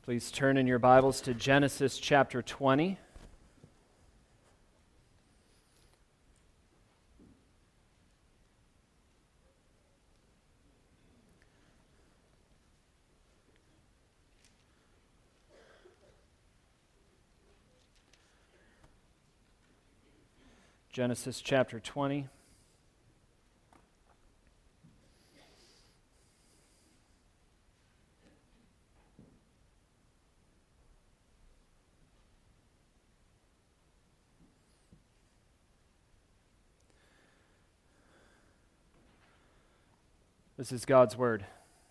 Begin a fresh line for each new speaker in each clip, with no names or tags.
Please turn in your Bibles to Genesis chapter 20. Genesis chapter 20. This is God's word.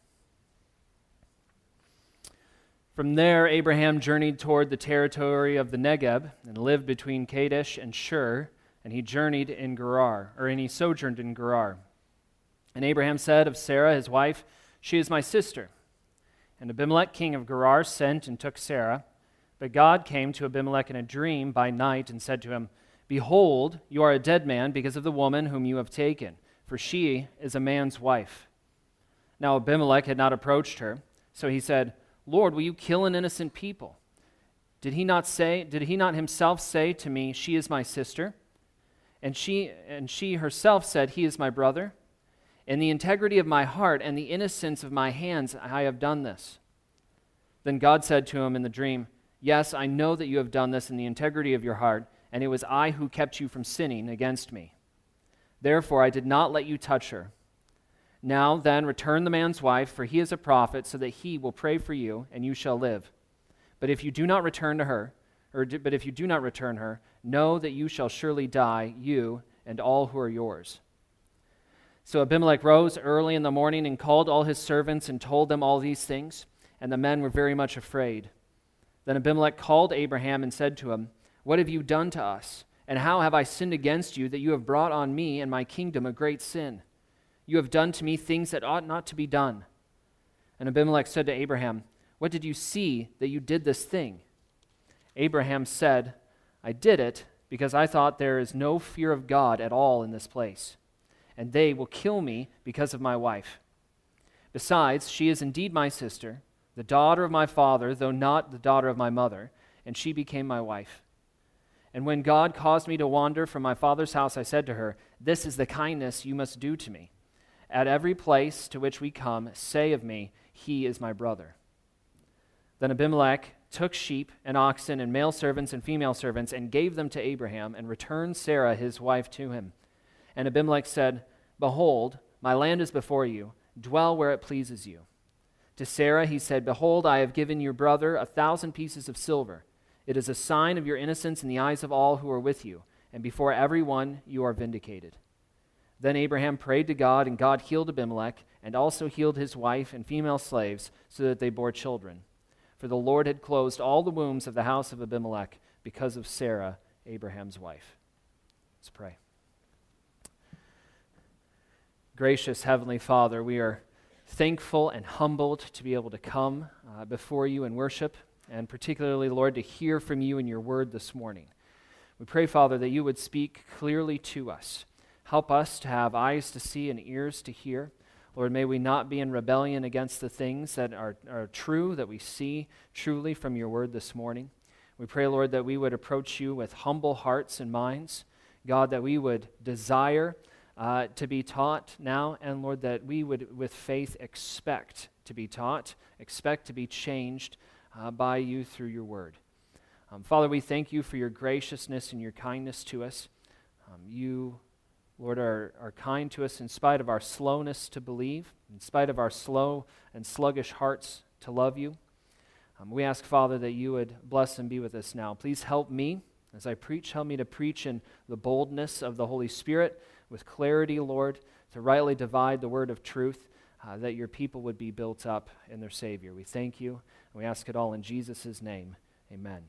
From there, Abraham journeyed toward the territory of the Negeb and lived between Kadesh and Shur, and he sojourned in Gerar. And Abraham said of Sarah, his wife, "She is my sister." And Abimelech, king of Gerar, sent and took Sarah. But God came to Abimelech in a dream by night and said to him, "Behold, you are a dead man because of the woman whom you have taken, for she is a man's wife." Now Abimelech had not approached her, so he said, "Lord, will you kill an innocent people? Did he not himself say to me, 'She is my sister'? And she herself said, 'He is my brother'? In the integrity of my heart and the innocence of my hands I have done this." Then God said to him in the dream, "Yes, I know that you have done this in the integrity of your heart, and it was I who kept you from sinning against me. Therefore I did not let you touch her. Now then, return the man's wife, for he is a prophet, so that he will pray for you, and you shall live. But if you do not return her, know that you shall surely die, you and all who are yours." So Abimelech rose early in the morning and called all his servants and told them all these things, and the men were very much afraid. Then Abimelech called Abraham and said to him, "What have you done to us? And how have I sinned against you that you have brought on me and my kingdom a great sin? You have done to me things that ought not to be done." And Abimelech said to Abraham, "What did you see that you did this thing?" Abraham said, "I did it because I thought there is no fear of God at all in this place, and they will kill me because of my wife. Besides, she is indeed my sister, the daughter of my father, though not the daughter of my mother, and she became my wife. And when God caused me to wander from my father's house, I said to her, 'This is the kindness you must do to me. At every place to which we come, say of me, he is my brother.' Then Abimelech took sheep and oxen and male servants and female servants and gave them to Abraham and returned Sarah his wife to him. And Abimelech said, 'Behold, my land is before you. Dwell where it pleases you.' To Sarah he said, 'Behold, I have given your brother 1,000 pieces of silver. It is a sign of your innocence in the eyes of all who are with you, and before everyone you are vindicated.' Then Abraham prayed to God, and God healed Abimelech, and also healed his wife and female slaves, so that they bore children. For the Lord had closed all the wombs of the house of Abimelech because of Sarah, Abraham's wife." Let's pray. Gracious Heavenly Father, we are thankful and humbled to be able to come before you and worship, and particularly, Lord, to hear from you in your word this morning. We pray, Father, that you would speak clearly to us. Help us to have eyes to see and ears to hear. Lord, may we not be in rebellion against the things that are true, that we see truly from your word this morning. We pray, Lord, that we would approach you with humble hearts and minds. God, that we would desire to be taught now, and Lord, that we would, with faith, expect to be taught, expect to be changed by you through your word. Father, we thank you for your graciousness and your kindness to us. You, Lord, are kind to us in spite of our slowness to believe, in spite of our slow and sluggish hearts to love you. We ask, Father, that you would bless and be with us now. Please help me as I preach. Help me to preach in the boldness of the Holy Spirit, with clarity, Lord, to rightly divide the word of truth, that your people would be built up in their Savior. We thank you, and we ask it all in Jesus' name. Amen.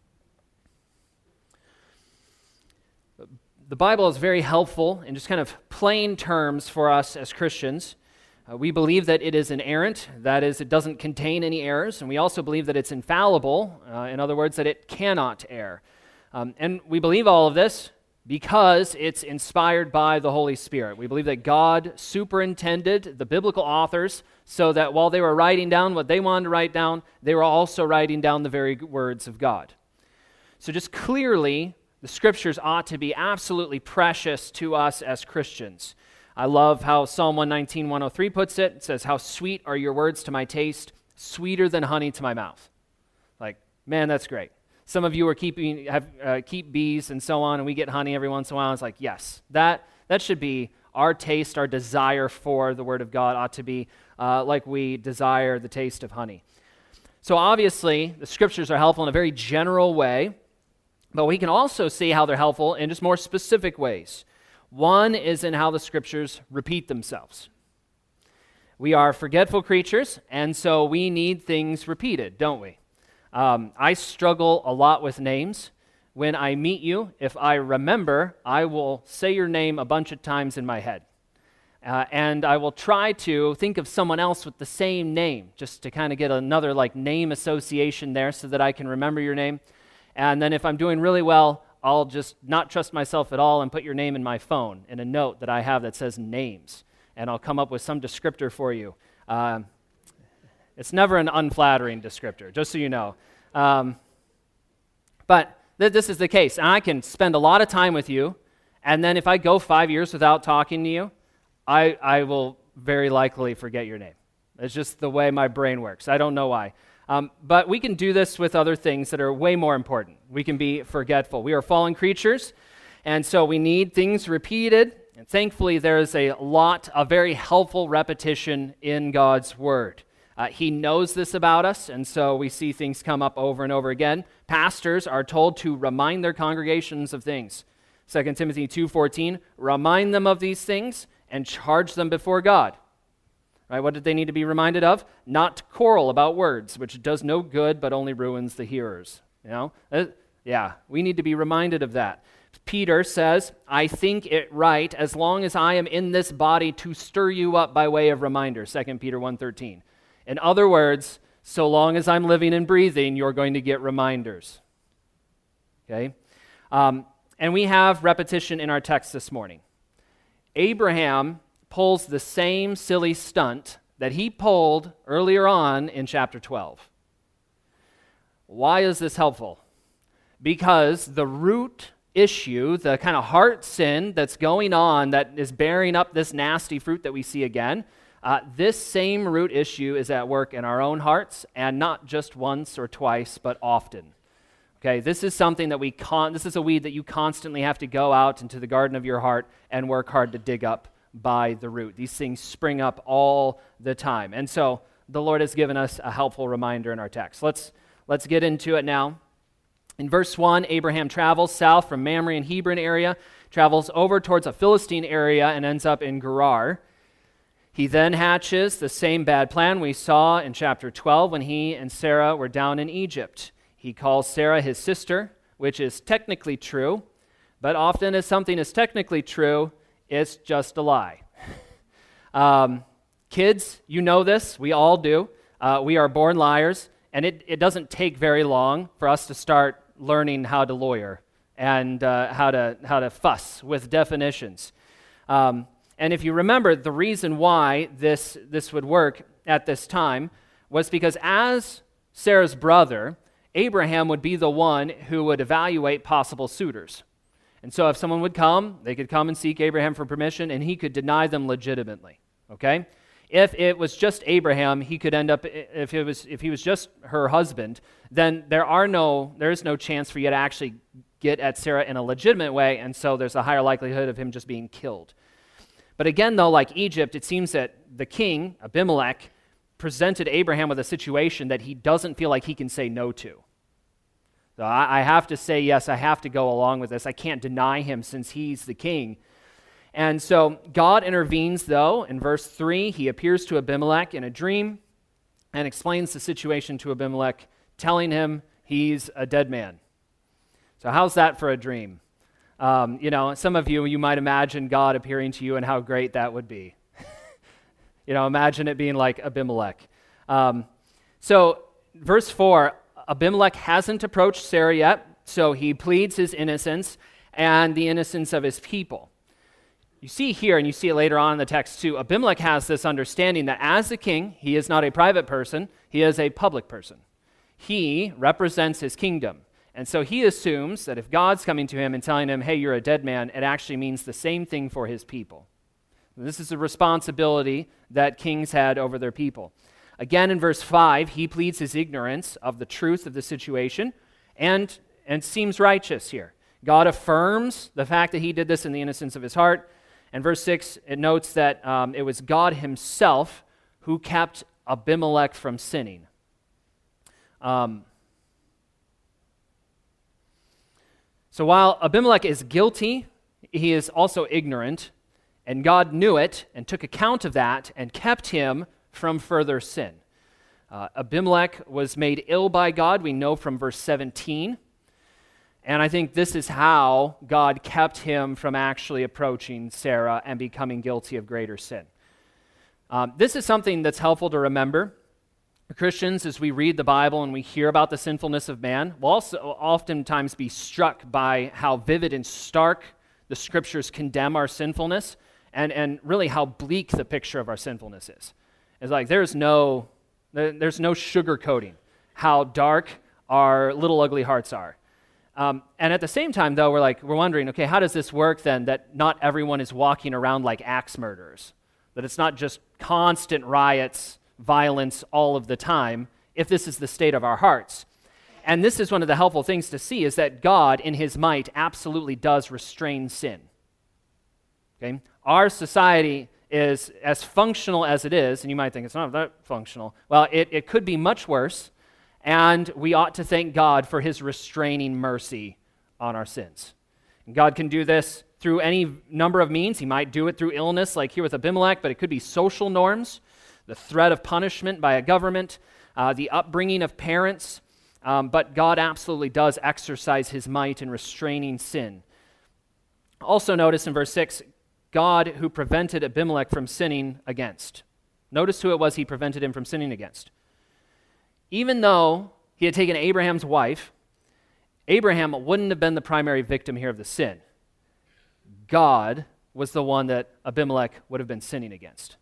The Bible is very helpful in just kind of plain terms for us as Christians. We believe that it is inerrant, that is, it doesn't contain any errors, and we also believe that it's infallible, in other words, that it cannot err. And we believe all of this because it's inspired by the Holy Spirit. We believe that God superintended the biblical authors so that while they were writing down what they wanted to write down, they were also writing down the very words of God. So just clearly, the Scriptures ought to be absolutely precious to us as Christians. I love how Psalm 119, 103 puts it. It says, "How sweet are your words to my taste, sweeter than honey to my mouth." Like, man, that's great. Some of you are keep bees and so on, and we get honey every once in a while. It's like, yes, that should be our taste, our desire for the Word of God ought to be like we desire the taste of honey. So obviously, the Scriptures are helpful in a very general way, but we can also see how they're helpful in just more specific ways. One is in how the Scriptures repeat themselves. We are forgetful creatures, and so we need things repeated, don't we? I struggle a lot with names. When I meet you, if I remember, I will say your name a bunch of times in my head. And I will try to think of someone else with the same name, just to kind of get another name association there so that I can remember your name. And then if I'm doing really well, I'll just not trust myself at all and put your name in my phone in a note that I have that says names. And I'll come up with some descriptor for you. It's never an unflattering descriptor, just so you know. But this is the case. And I can spend a lot of time with you, and then if I go 5 years without talking to you, I will very likely forget your name. It's just the way my brain works. I don't know why. But we can do this with other things that are way more important. We can be forgetful. We are fallen creatures, and so we need things repeated. And thankfully, there is a lot of very helpful repetition in God's Word. He knows this about us, and so we see things come up over and over again. Pastors are told to remind their congregations of things. 2 Timothy 2:14, remind them of these things and charge them before God. Right? What did they need to be reminded of? Not to quarrel about words, which does no good but only ruins the hearers. We need to be reminded of that. Peter says, I think it right as long as I am in this body to stir you up by way of reminder, 2 Peter 1:13. In other words, so long as I'm living and breathing, you're going to get reminders. Okay? And we have repetition in our text this morning. Abraham pulls the same silly stunt that he pulled earlier on in chapter 12. Why is this helpful? Because the root issue, the kind of heart sin that's going on that is bearing up this nasty fruit that we see again, this same root issue is at work in our own hearts, and not just once or twice, but often. Okay, this is something that this is a weed that you constantly have to go out into the garden of your heart and work hard to dig up by the root. These things spring up all the time. And so the Lord has given us a helpful reminder in our text. Let's get into it now. In verse 1, Abraham travels south from Mamre and Hebron area, travels over towards a Philistine area, and ends up in Gerar. He then hatches the same bad plan we saw in chapter 12 when he and Sarah were down in Egypt. He calls Sarah his sister, which is technically true, but often as something is technically true, it's just a lie. Kids, you know this. We all do. We are born liars, and it doesn't take very long for us to start learning how to lawyer and how to fuss with definitions. And if you remember, the reason why this would work at this time was because as Sarah's brother, Abraham would be the one who would evaluate possible suitors. And so if someone would come, they could come and seek Abraham for permission, and he could deny them legitimately, okay? If it was just Abraham, he could end up, if he was just her husband, then there is no chance for you to actually get at Sarah in a legitimate way, and so there's a higher likelihood of him just being killed. But again, though, like Egypt, it seems that the king, Abimelech, presented Abraham with a situation that he doesn't feel like he can say no to. So I have to say yes, I have to go along with this. I can't deny him since he's the king. And so God intervenes, though. In verse 3, he appears to Abimelech in a dream and explains the situation to Abimelech, telling him he's a dead man. So how's that for a dream? Some of you might imagine God appearing to you and how great that would be. Imagine it being like Abimelech. So verse 4, Abimelech hasn't approached Sarah yet, so he pleads his innocence, and the innocence of his people. You see here, and you see it later on in the text too, Abimelech has this understanding that as the king, he is not a private person, he is a public person. He represents his kingdom. And so he assumes that if God's coming to him and telling him, hey, you're a dead man, it actually means the same thing for his people. This is a responsibility that kings had over their people. Again, in verse 5, he pleads his ignorance of the truth of the situation and seems righteous here. God affirms the fact that he did this in the innocence of his heart. And verse 6, it notes that it was God himself who kept Abimelech from sinning. So while Abimelech is guilty, he is also ignorant, and God knew it and took account of that and kept him from further sin. Abimelech was made ill by God, we know from verse 17. And I think this is how God kept him from actually approaching Sarah and becoming guilty of greater sin. This is something that's helpful to remember. Christians, as we read the Bible and we hear about the sinfulness of man, will also oftentimes be struck by how vivid and stark the Scriptures condemn our sinfulness and really how bleak the picture of our sinfulness is. It's like there's no sugarcoating how dark our little ugly hearts are. And at the same time, though, we're wondering, okay, how does this work then that not everyone is walking around like axe murderers? That it's not just constant riots, violence all of the time, if this is the state of our hearts. And this is one of the helpful things to see is that God, in his might, absolutely does restrain sin. Okay? Our society is as functional as it is, and you might think it's not that functional. Well, it could be much worse. And we ought to thank God for his restraining mercy on our sins. And God can do this through any number of means. He might do it through illness, like here with Abimelech, but it could be social norms, the threat of punishment by a government, the upbringing of parents. But God absolutely does exercise his might in restraining sin. Also notice in verse 6, God who prevented Abimelech from sinning against. Notice who it was he prevented him from sinning against. Even though he had taken Abraham's wife, Abraham wouldn't have been the primary victim here of the sin. God was the one that Abimelech would have been sinning against.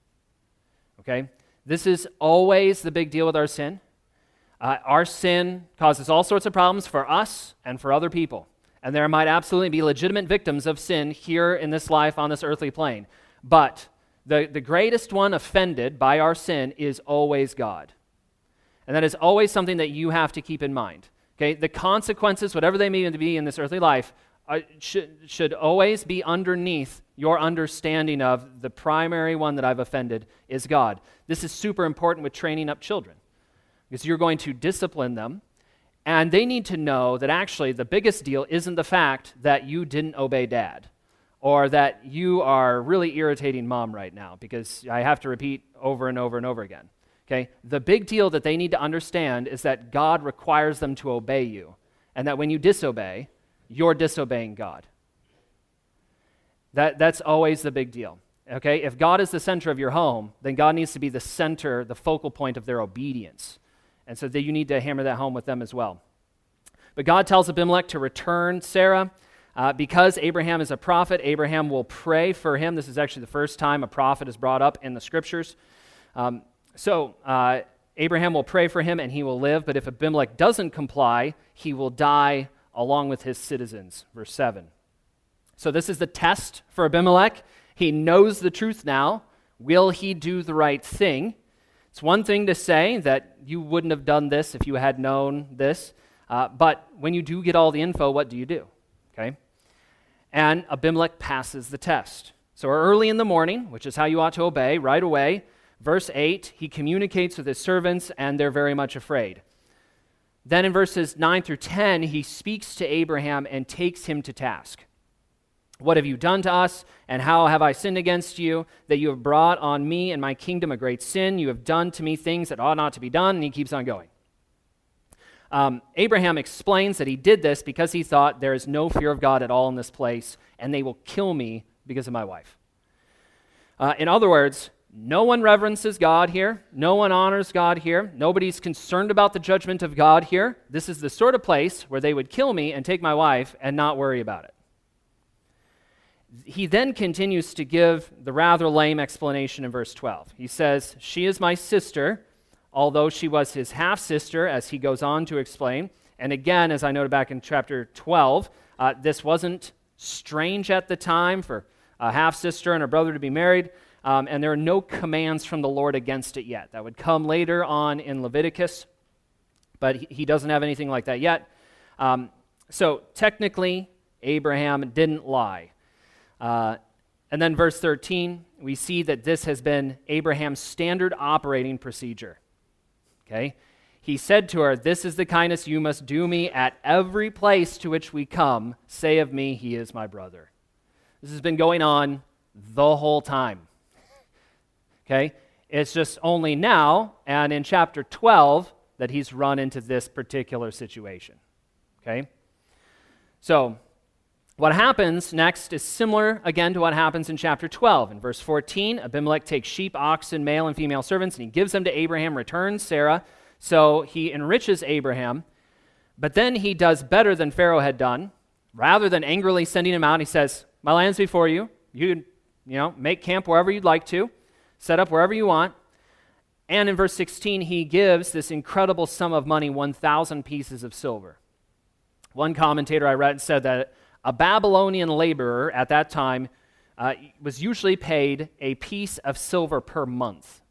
Okay? This is always the big deal with our sin. Our sin causes all sorts of problems for us and for other people. And there might absolutely be legitimate victims of sin here in this life on this earthly plane. But the greatest one offended by our sin is always God. And that is always something that you have to keep in mind. Okay, the consequences, whatever they may be in this earthly life, should always be underneath your understanding of the primary one that I've offended is God. This is super important with training up children because you're going to discipline them, and they need to know that actually the biggest deal isn't the fact that you didn't obey dad or that you are really irritating mom right now, because I have to repeat over and over and over again. Okay, the big deal that they need to understand is that God requires them to obey you, and that when you disobey, you're disobeying God. That's always the big deal. Okay, if God is the center of your home, then God needs to be the center, the focal point of their obedience. And so that you need to hammer that home with them as well. But God tells Abimelech to return Sarah. Because Abraham is a prophet, Abraham will pray for him. This is actually the first time a prophet is brought up in the Scriptures. So Abraham will pray for him and he will live, but if Abimelech doesn't comply, he will die along with his citizens. Verse 7. So this is the test for Abimelech. He knows the truth now. Will he do the right thing? It's one thing to say that you wouldn't have done this if you had known this, but when you do get all the info, what do you do? Okay? And Abimelech passes the test. So early in the morning, which is how you ought to obey, right away, verse 8, he communicates with his servants, and they're very much afraid. Then in verses 9 through 10, he speaks to Abraham and takes him to task. What have you done to us, and how have I sinned against you, that you have brought on me and my kingdom a great sin? You have done to me things that ought not to be done, and he keeps on going. Abraham explains that he did this because he thought there is no fear of God at all in this place, and they will kill me because of my wife. In other words, no one reverences God here. No one honors God here. Nobody's concerned about the judgment of God here. This is the sort of place where they would kill me and take my wife and not worry about it. he then continues to give the rather lame explanation in verse 12. He says, "She is my sister, although she was his half-sister," as he goes on to explain. And again, as I noted back in chapter 12, this wasn't strange at the time for a half-sister and a brother to be married, and there are no commands from the Lord against it yet. That would come later on in Leviticus, but he doesn't have anything like that yet. So technically, Abraham didn't lie. And then verse 13, we see that this has been Abraham's standard operating procedure. Okay? He said to her, "This is the kindness you must do me at every place to which we come. Say of me, he is my brother." This has been going on the whole time. Okay? It's just only now and in chapter 12 that he's run into this particular situation. Okay? So, what happens next is similar again to what happens in chapter 12. In verse 14, Abimelech takes sheep, oxen, male and female servants, and he gives them to Abraham, returns Sarah. So he enriches Abraham, but then he does better than Pharaoh had done. Rather than angrily sending him out, he says, "My land's before you. You make camp wherever you'd like to, set up wherever you want." And in verse 16, he gives this incredible sum of money, 1,000 pieces of silver. One commentator I read said that a Babylonian laborer at that time was usually paid a piece of silver per month.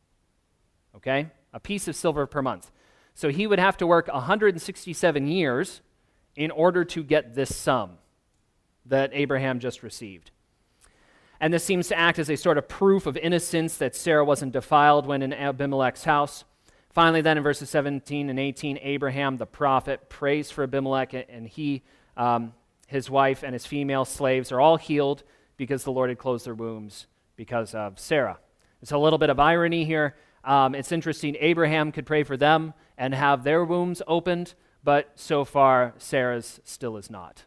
Okay? A piece of silver per month. So he would have to work 167 years in order to get this sum that Abraham just received. And this seems to act as a sort of proof of innocence that Sarah wasn't defiled when in Abimelech's house. Finally, then in verses 17 and 18, Abraham the prophet prays for Abimelech, and he, his wife, and his female slaves are all healed because the Lord had closed their wombs because of Sarah. It's a little bit of irony here. It's interesting, Abraham could pray for them and have their wombs opened, but so far, Sarah's still is not.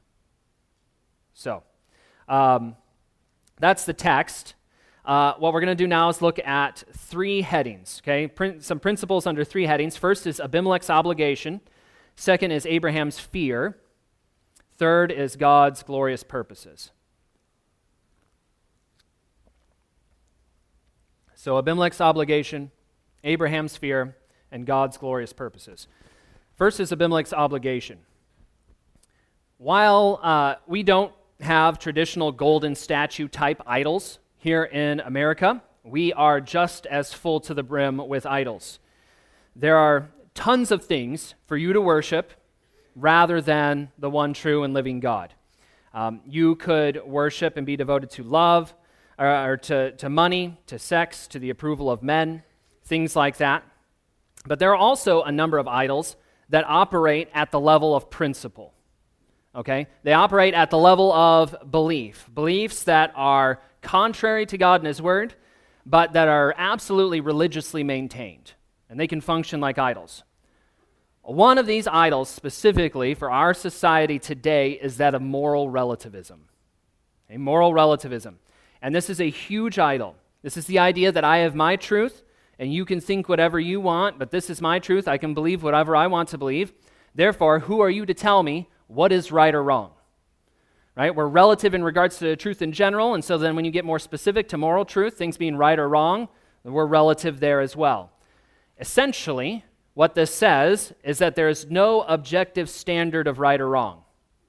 So, that's the text. What we're going to do now is look at three headings, okay? Some principles under three headings. First is Abimelech's obligation. Second is Abraham's fear. Third is God's glorious purposes. So Abimelech's obligation, Abraham's fear, and God's glorious purposes. First is Abimelech's obligation. While we don't have traditional golden statue type idols here in America, we are just as full to the brim with idols. There are tons of things for you to worship rather than the one true and living God. You could worship and be devoted to love, or to money, to sex, to the approval of men, things like that. But there are also a number of idols that operate at the level of principle. Okay? They operate at the level of beliefs that are contrary to God and His Word, but that are absolutely religiously maintained, and they can function like idols. One of these idols, specifically for our society today, is that of moral relativism. Okay? Moral relativism. And this is a huge idol. This is the idea that I have my truth, and you can think whatever you want, but this is my truth. I can believe whatever I want to believe. Therefore, who are you to tell me what is right or wrong? Right? We're relative in regards to truth in general, and so then when you get more specific to moral truth, things being right or wrong, we're relative there as well. Essentially, what this says is that there is no objective standard of right or wrong.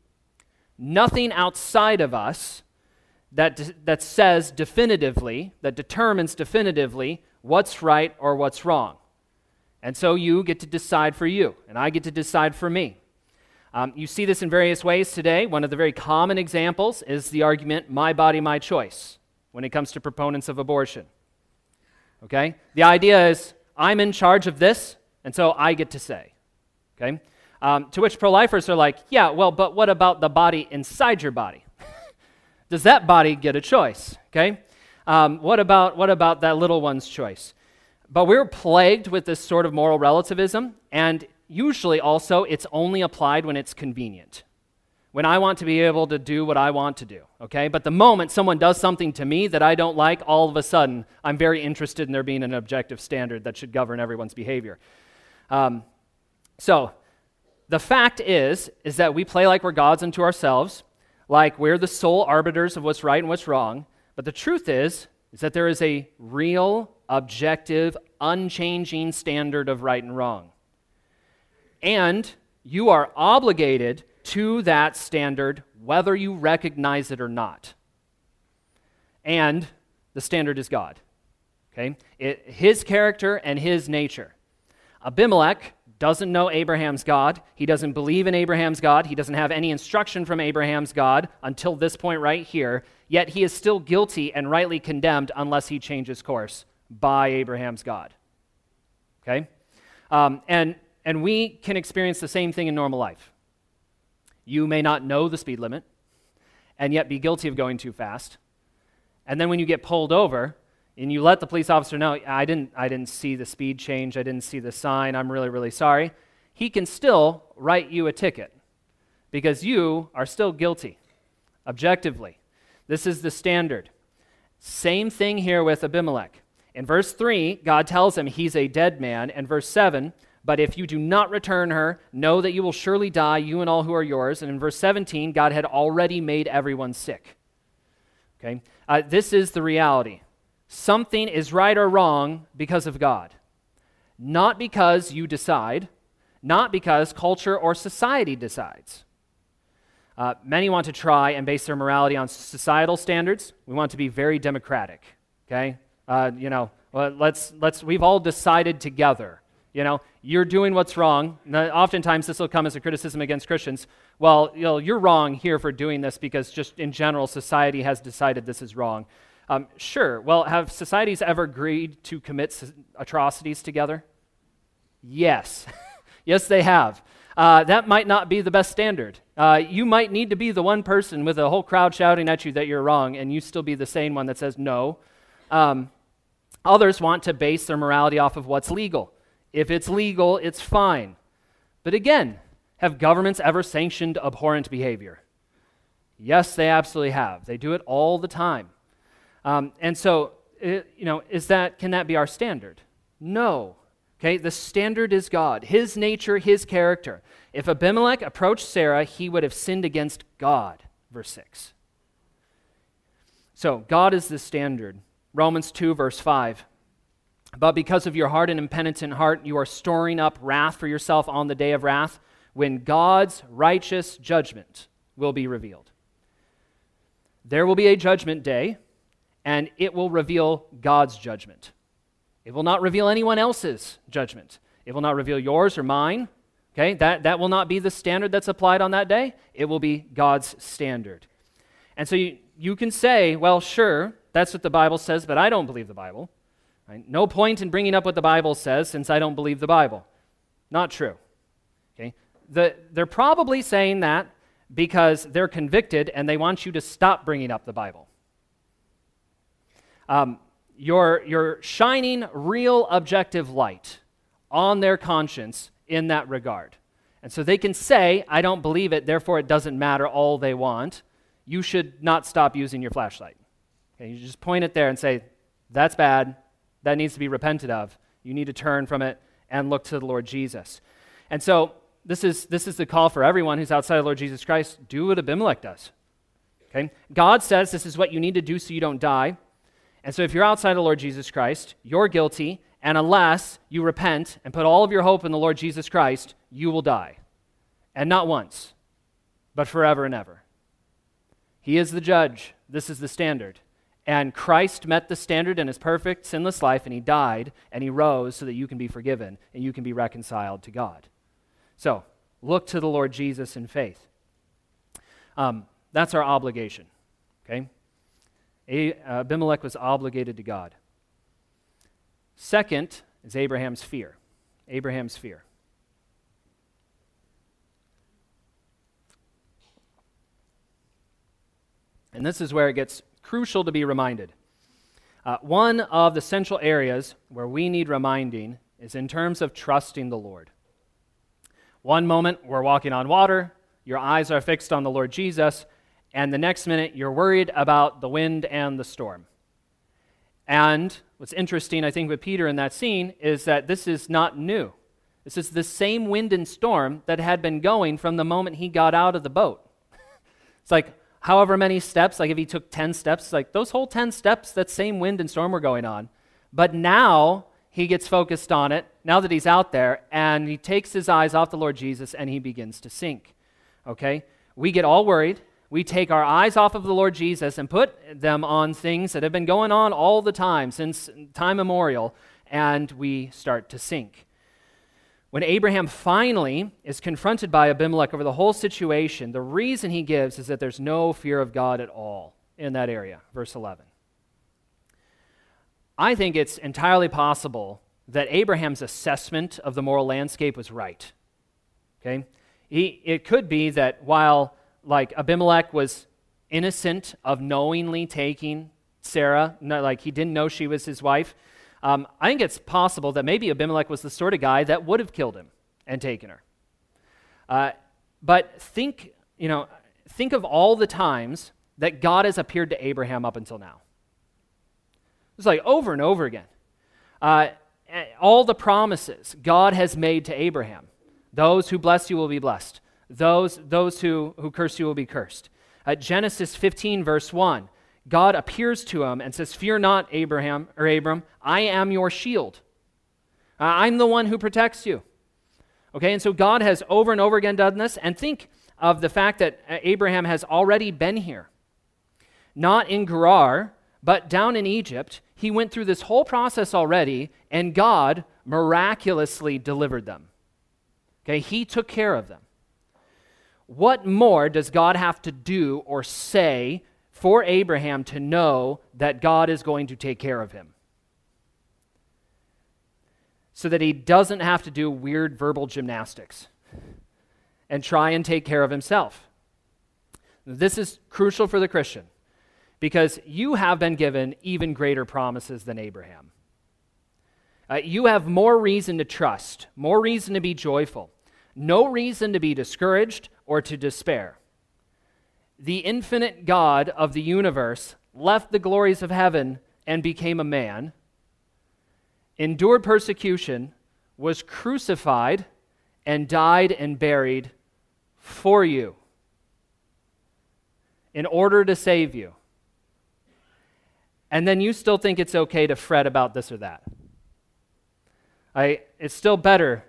Nothing outside of us that says definitively, that determines definitively what's right or what's wrong. And so you get to decide for you, and I get to decide for me. You see this in various ways today. One of the very common examples is the argument, my body, my choice, when it comes to proponents of abortion. Okay? The idea is, I'm in charge of this, and so I get to say. Okay? To which pro-lifers are like, yeah, well, but what about the body inside your body? Does that body get a choice? Okay? What about that little one's choice? But we're plagued with this sort of moral relativism, and usually also it's only applied when it's convenient. When I want to be able to do what I want to do, okay? But the moment someone does something to me that I don't like, all of a sudden, I'm very interested in there being an objective standard that should govern everyone's behavior. So, the fact is that we play like we're gods unto ourselves. like we're the sole arbiters of what's right and what's wrong. But the truth is that there is a real, objective, unchanging standard of right and wrong. And you are obligated to that standard whether you recognize it or not. And the standard is God. Okay? His character and his nature. Abimelech doesn't know Abraham's God. He doesn't believe in Abraham's God. He doesn't have any instruction from Abraham's God until this point right here. Yet he is still guilty and rightly condemned unless he changes course by Abraham's God. Okay? And we can experience the same thing in normal life. You may not know the speed limit and yet be guilty of going too fast. And then when you get pulled over, and you let the police officer know, I didn't see the speed change, I didn't see the sign, I'm really, really sorry, he can still write you a ticket because you are still guilty, objectively. This is the standard. Same thing here with Abimelech. In verse 3, God tells him he's a dead man, and verse 7, but if you do not return her, know that you will surely die, you and all who are yours. And in verse 17, God had already made everyone sick. Okay, this is the reality. Something is right or wrong because of God. Not because you decide, not because culture or society decides. Many want to try and base their morality on societal standards. We want to be very democratic, okay? We've all decided together. You're doing what's wrong. Now, oftentimes this will come as a criticism against Christians. Well, you're wrong here for doing this because just in general society has decided this is wrong. Sure. Well, have societies ever agreed to commit atrocities together? Yes. Yes, they have. That might not be the best standard. You might need to be the one person with a whole crowd shouting at you that you're wrong, and you still be the sane one that says no. Others want to base their morality off of what's legal. If it's legal, it's fine. But again, have governments ever sanctioned abhorrent behavior? Yes, they absolutely have. They do it all the time. And so, can that be our standard? No. Okay, the standard is God, his nature, his character. If Abimelech approached Sarah, he would have sinned against God, verse 6. So, God is the standard. Romans 2, verse 5. But because of your hard and impenitent heart, you are storing up wrath for yourself on the day of wrath, when God's righteous judgment will be revealed. There will be a judgment day, and it will reveal God's judgment. It will not reveal anyone else's judgment. It will not reveal yours or mine. Okay, that will not be the standard that's applied on that day. It will be God's standard. And so you can say, well, sure, that's what the Bible says, but I don't believe the Bible. Right? No point in bringing up what the Bible says since I don't believe the Bible. Not true. Okay, they're probably saying that because they're convicted and they want you to stop bringing up the Bible. You're shining real objective light on their conscience in that regard. And so they can say, I don't believe it, therefore it doesn't matter all they want. You should not stop using your flashlight. Okay, you just point it there and say, that's bad, that needs to be repented of. You need to turn from it and look to the Lord Jesus. And so this is the call for everyone who's outside of the Lord Jesus Christ. Do what Abimelech does. Okay? God says this is what you need to do so you don't die. And so if you're outside of the Lord Jesus Christ, you're guilty, and unless you repent and put all of your hope in the Lord Jesus Christ, you will die. And not once, but forever and ever. He is the judge. This is the standard. And Christ met the standard in his perfect, sinless life, and he died, and he rose so that you can be forgiven and you can be reconciled to God. So, look to the Lord Jesus in faith. That's our obligation, okay? Abimelech was obligated to God. Second is Abraham's fear. Abraham's fear. And this is where it gets crucial to be reminded. One of the central areas where we need reminding is in terms of trusting the Lord. One moment we're walking on water, your eyes are fixed on the Lord Jesus, and the next minute you're worried about the wind and the storm. And what's interesting, I think, with Peter in that scene is that this is not new. This is the same wind and storm that had been going from the moment he got out of the boat. It's like, however many steps, like if he took 10 steps, like those whole 10 steps, that same wind and storm were going on. But now he gets focused on it, now that he's out there, and he takes his eyes off the Lord Jesus and he begins to sink. Okay? We get all worried. We take our eyes off of the Lord Jesus and put them on things that have been going on all the time, since time immemorial, and we start to sink. When Abraham finally is confronted by Abimelech over the whole situation, the reason he gives is that there's no fear of God at all in that area, verse 11. I think it's entirely possible that Abraham's assessment of the moral landscape was right. Okay? It could be that while like Abimelech was innocent of knowingly taking Sarah, like he didn't know she was his wife, I think it's possible that maybe Abimelech was the sort of guy that would have killed him and taken her. But think of all the times that God has appeared to Abraham up until now. It's like over and over again. All the promises God has made to Abraham. Those who bless you will be blessed. Those who curse you will be cursed. Genesis 15, verse 1. God appears to him and says, "Fear not, Abram, I am your shield. I'm the one who protects you." Okay, and so God has over and over again done this, and think of the fact that Abraham has already been here. Not in Gerar, but down in Egypt. He went through this whole process already, and God miraculously delivered them. Okay, he took care of them. What more does God have to do or say for Abraham to know that God is going to take care of him? So that he doesn't have to do weird verbal gymnastics and try and take care of himself. This is crucial for the Christian because you have been given even greater promises than Abraham. You have more reason to trust, more reason to be joyful, no reason to be discouraged or to despair. The infinite God of the universe left the glories of heaven and became a man, endured persecution, was crucified, and died and buried for you in order to save you. And then you still think it's okay to fret about this or that. It's still better.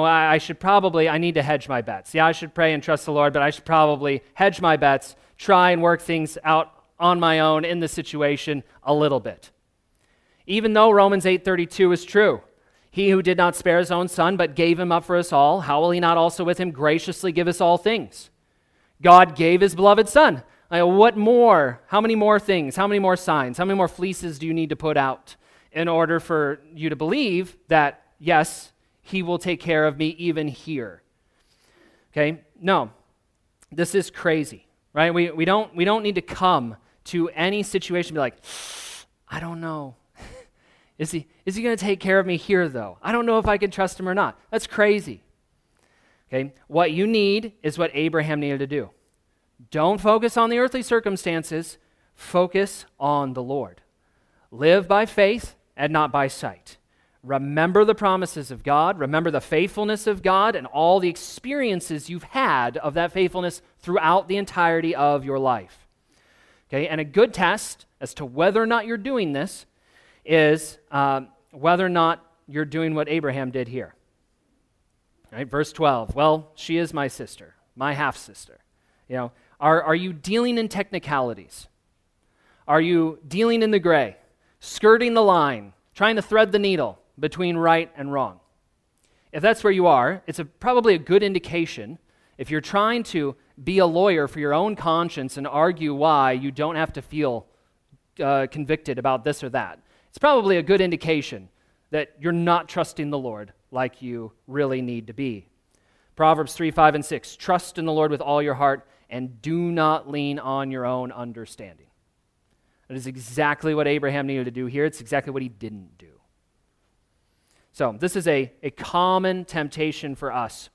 I need to hedge my bets. Yeah, I should pray and trust the Lord, but I should probably hedge my bets, try and work things out on my own in the situation a little bit. Even though Romans 8:32 is true, he who did not spare his own son, but gave him up for us all, how will he not also with him graciously give us all things? God gave his beloved son. What more? How many more things? How many more signs? How many more fleeces do you need to put out in order for you to believe that, yes, he will take care of me even here? Okay? No. This is crazy, right? We don't need to come to any situation and be like, I don't know. Is he going to take care of me here, though? I don't know if I can trust him or not. That's crazy. Okay? What you need is what Abraham needed to do. Don't focus on the earthly circumstances. Focus on the Lord. Live by faith and not by sight. Remember the promises of God. Remember the faithfulness of God and all the experiences you've had of that faithfulness throughout the entirety of your life. Okay? And a good test as to whether or not you're doing this is whether or not you're doing what Abraham did here. Right? Verse 12, well, she is my sister, my half-sister. Are you dealing in technicalities? Are you dealing in the gray, skirting the line, trying to thread the needle between right and wrong? If that's where you are, it's probably a good indication. If you're trying to be a lawyer for your own conscience and argue why you don't have to feel convicted about this or that, it's probably a good indication that you're not trusting the Lord like you really need to be. Proverbs 3, 5, and 6, trust in the Lord with all your heart and do not lean on your own understanding. That is exactly what Abraham needed to do here. It's exactly what he didn't do. So this is a common temptation for us.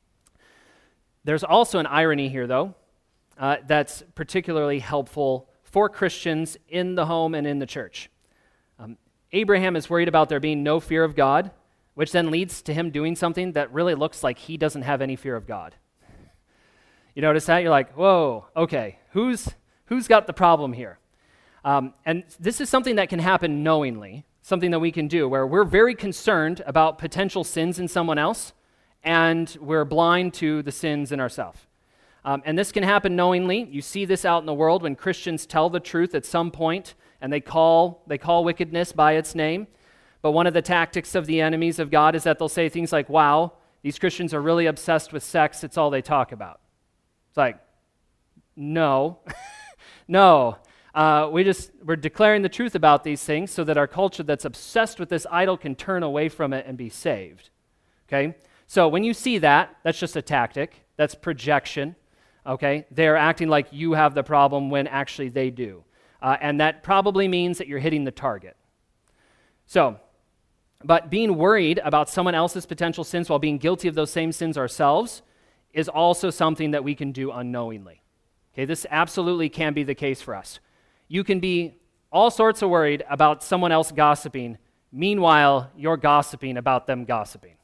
There's also an irony here, though, that's particularly helpful for Christians in the home and in the church. Abraham is worried about there being no fear of God, which then leads to him doing something that really looks like he doesn't have any fear of God. You notice that? You're like, whoa, okay, who's Who's got the problem here? And this is something that can happen knowingly, something that we can do where we're very concerned about potential sins in someone else, and we're blind to the sins in ourselves. And this can happen knowingly. You see this out in the world when Christians tell the truth at some point, and they call wickedness by its name. But one of the tactics of the enemies of God is that they'll say things like, wow, these Christians are really obsessed with sex. It's all they talk about. It's like, no. No. We're declaring the truth about these things so that our culture that's obsessed with this idol can turn away from it and be saved. Okay? So when you see that, that's just a tactic. That's projection. Okay? They're acting like you have the problem when actually they do. And that probably means that you're hitting the target. So, but being worried about someone else's potential sins while being guilty of those same sins ourselves is also something that we can do unknowingly. Okay, this absolutely can be the case for us. You can be all sorts of worried about someone else gossiping, meanwhile, you're gossiping about them gossiping.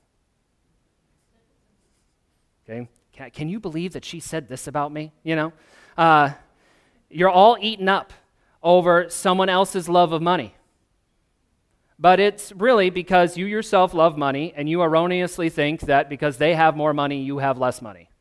Okay, can you believe that she said this about me? You know, you're all eaten up over someone else's love of money. But it's really because you yourself love money and you erroneously think that because they have more money, you have less money.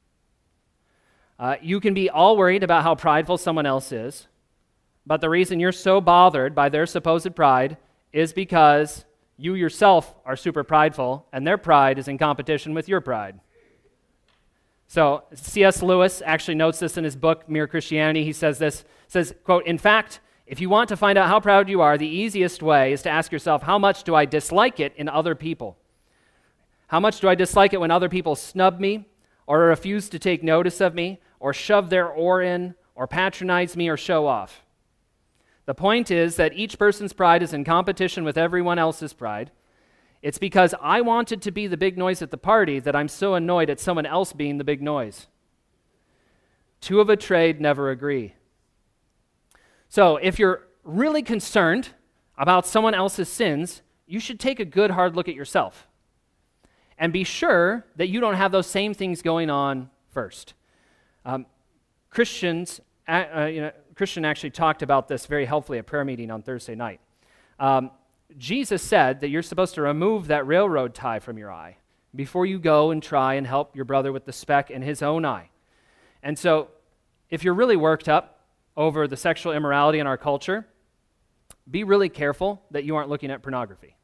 You can be all worried about how prideful someone else is, but the reason you're so bothered by their supposed pride is because you yourself are super prideful and their pride is in competition with your pride. So C.S. Lewis actually notes this in his book, Mere Christianity. He says, quote, "In fact, if you want to find out how proud you are, the easiest way is to ask yourself, how much do I dislike it in other people? How much do I dislike it when other people snub me, or refuse to take notice of me, or shove their oar in, or patronize me, or show off? The point is that each person's pride is in competition with everyone else's pride. It's because I wanted to be the big noise at the party that I'm so annoyed at someone else being the big noise. Two of a trade never agree." So if you're really concerned about someone else's sins, you should take a good hard look at yourself and be sure that you don't have those same things going on first. Christian actually talked about this very helpfully at prayer meeting on Thursday night. Jesus said that you're supposed to remove that railroad tie from your eye before you go and try and help your brother with the speck in his own eye. And so if you're really worked up over the sexual immorality in our culture, be really careful that you aren't looking at pornography.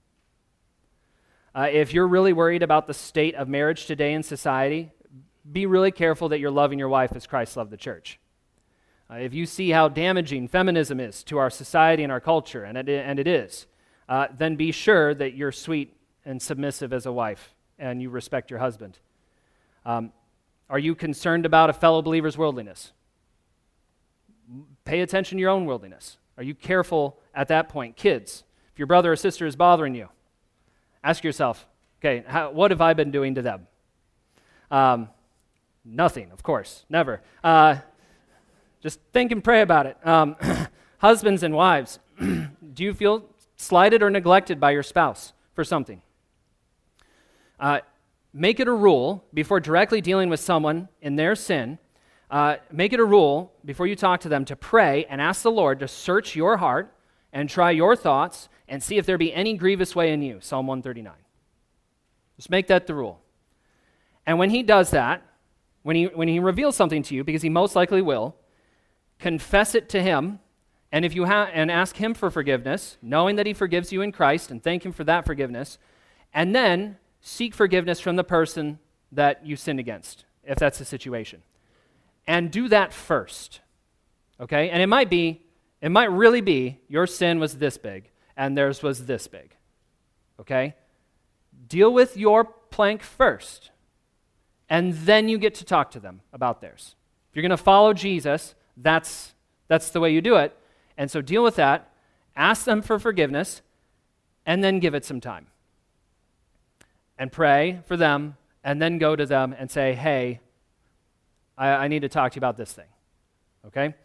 If you're really worried about the state of marriage today in society, be really careful that you're loving your wife as Christ loved the church. If you see how damaging feminism is to our society and our culture, and it is, then be sure that you're sweet and submissive as a wife and you respect your husband. Are you concerned about a fellow believer's worldliness? Pay attention to your own worldliness. Are you careful at that point? Kids, if your brother or sister is bothering you, ask yourself, okay, what have I been doing to them? Nothing, of course, never. Just think and pray about it. Husbands and wives, do you feel slighted or neglected by your spouse for something? Make it a rule before directly dealing with someone in their sin. Make it a rule before you talk to them to pray and ask the Lord to search your heart and try your thoughts and see if there be any grievous way in you, Psalm 139. Just make that the rule. And when he does that, when he reveals something to you, because he most likely will, confess it to him, and if you and ask him for forgiveness, knowing that he forgives you in Christ, and thank him for that forgiveness, and then seek forgiveness from the person that you sinned against, if that's the situation. And do that first, okay? And it might really be your sin was this big and theirs was this big, okay? Deal with your plank first, and then you get to talk to them about theirs. If you're going to follow Jesus, that's the way you do it. And so deal with that, ask them for forgiveness, and then give it some time. And pray for them, and then go to them and say, hey, I need to talk to you about this thing, okay?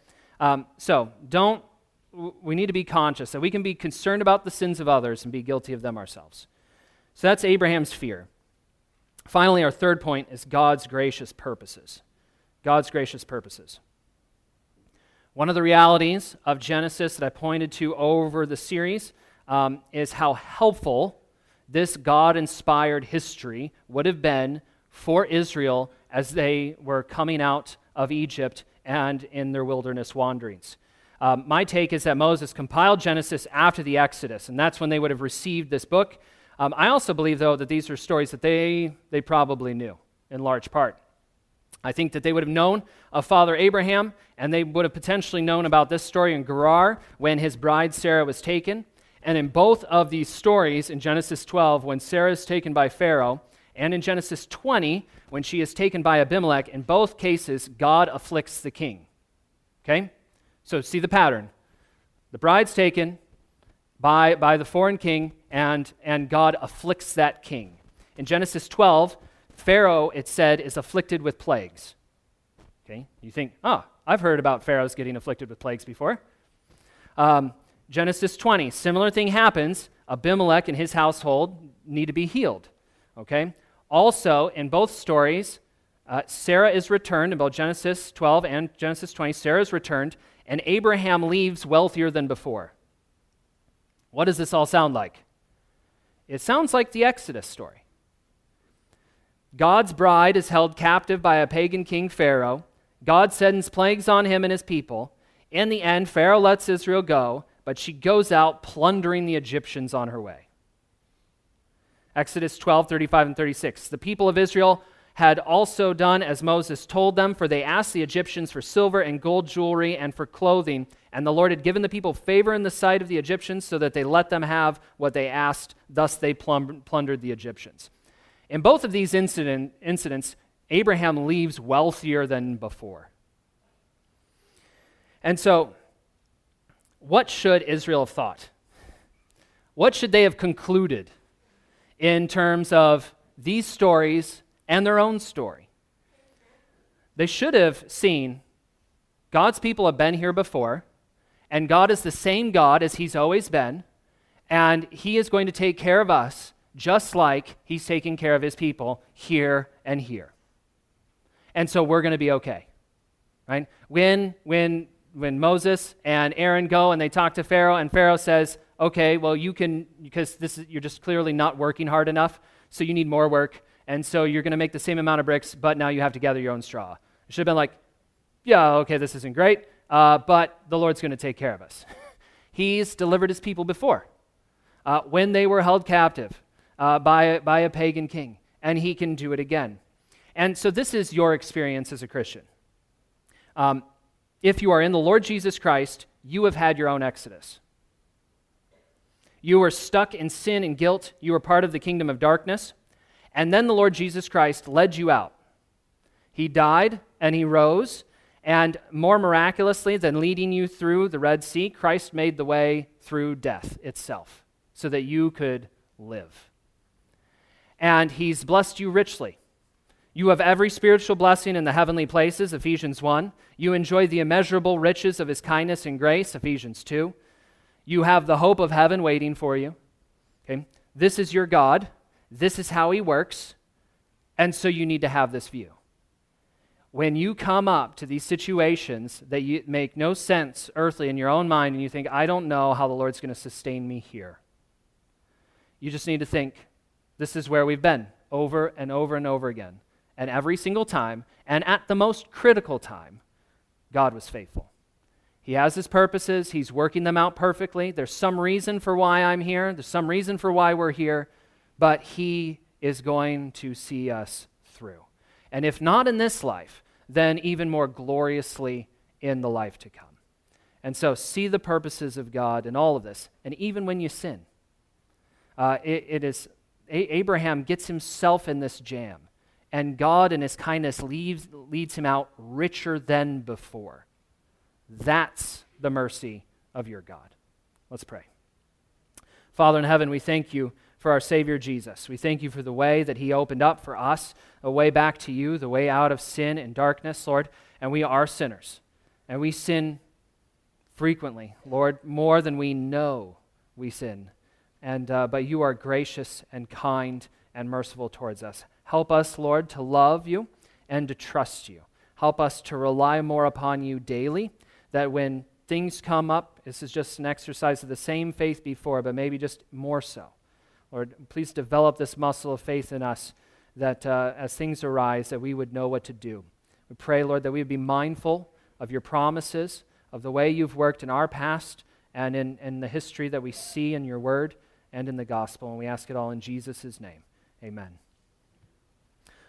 We need to be conscious that we can be concerned about the sins of others and be guilty of them ourselves. So that's Abraham's fear. Finally, our third point is God's gracious purposes. God's gracious purposes. One of the realities of Genesis that I pointed to over the series is how helpful this God-inspired history would have been for Israel as they were coming out of Egypt and in their wilderness wanderings. My take is that Moses compiled Genesis after the Exodus, and that's when they would have received this book. I also believe, though, that these are stories that they probably knew in large part. I think that they would have known of Father Abraham, and they would have potentially known about this story in Gerar when his bride Sarah was taken. And in both of these stories, in Genesis 12, when Sarah is taken by Pharaoh, and in Genesis 20, when she is taken by Abimelech, in both cases, God afflicts the king. Okay? So see the pattern. The bride's taken by the foreign king, and God afflicts that king. In Genesis 12, Pharaoh, it said, is afflicted with plagues. Okay? You think, I've heard about Pharaoh's getting afflicted with plagues before. Genesis 20, similar thing happens. Abimelech and his household need to be healed. Okay? Also, in both stories, Sarah is returned, in both Genesis 12 and Genesis 20, Sarah is returned, and Abraham leaves wealthier than before. What does this all sound like? It sounds like the Exodus story. God's bride is held captive by a pagan king, Pharaoh. God sends plagues on him and his people. In the end, Pharaoh lets Israel go, but she goes out plundering the Egyptians on her way. Exodus 12, 35 and 36. The people of Israel had also done as Moses told them, for they asked the Egyptians for silver and gold jewelry and for clothing, and the Lord had given the people favor in the sight of the Egyptians so that they let them have what they asked, thus they plundered the Egyptians. In both of these incidents, Abraham leaves wealthier than before. And so, what should Israel have thought? What should they have concluded in terms of these stories and their own story? They should have seen God's people have been here before, and God is the same God as he's always been, and he is going to take care of us just like he's taking care of his people here and here. And so we're going to be okay, right? When Moses and Aaron go and they talk to Pharaoh, and Pharaoh says, okay, well, you can, because you're just clearly not working hard enough, so you need more work, and so you're going to make the same amount of bricks, but now you have to gather your own straw. It should have been like, yeah, okay, this isn't great, but the Lord's going to take care of us. He's delivered his people before, when they were held captive by a pagan king, and he can do it again. And so this is your experience as a Christian. If you are in the Lord Jesus Christ, you have had your own Exodus. You were stuck in sin and guilt. You were part of the kingdom of darkness. And then the Lord Jesus Christ led you out. He died and he rose. And more miraculously than leading you through the Red Sea, Christ made the way through death itself so that you could live. And he's blessed you richly. You have every spiritual blessing in the heavenly places, Ephesians 1. You enjoy the immeasurable riches of his kindness and grace, Ephesians 2. You have the hope of heaven waiting for you. Okay? This is your God. This is how he works. And so you need to have this view. When you come up to these situations that make no sense earthly in your own mind, and you think, I don't know how the Lord's going to sustain me here, you just need to think, this is where we've been over and over and over again. And every single time, and at the most critical time, God was faithful. He has his purposes. He's working them out perfectly. There's some reason for why I'm here. There's some reason for why we're here. But he is going to see us through. And if not in this life, then even more gloriously in the life to come. And so see the purposes of God in all of this. And even when you sin, Abraham gets himself in this jam. And God in his kindness leads him out richer than before. That's the mercy of your God. Let's pray. Father in heaven, we thank you for our Savior Jesus. We thank you for the way that he opened up for us, a way back to you, the way out of sin and darkness, Lord. And we are sinners. And we sin frequently, Lord, more than we know we sin. But you are gracious and kind and merciful towards us. Help us, Lord, to love you and to trust you. Help us to rely more upon you daily, that when things come up, this is just an exercise of the same faith before, but maybe just more so. Lord, please develop this muscle of faith in us that as things arise, that we would know what to do. We pray, Lord, that we would be mindful of your promises, of the way you've worked in our past and in the history that we see in your word and in the gospel. And we ask it all in Jesus' name. Amen.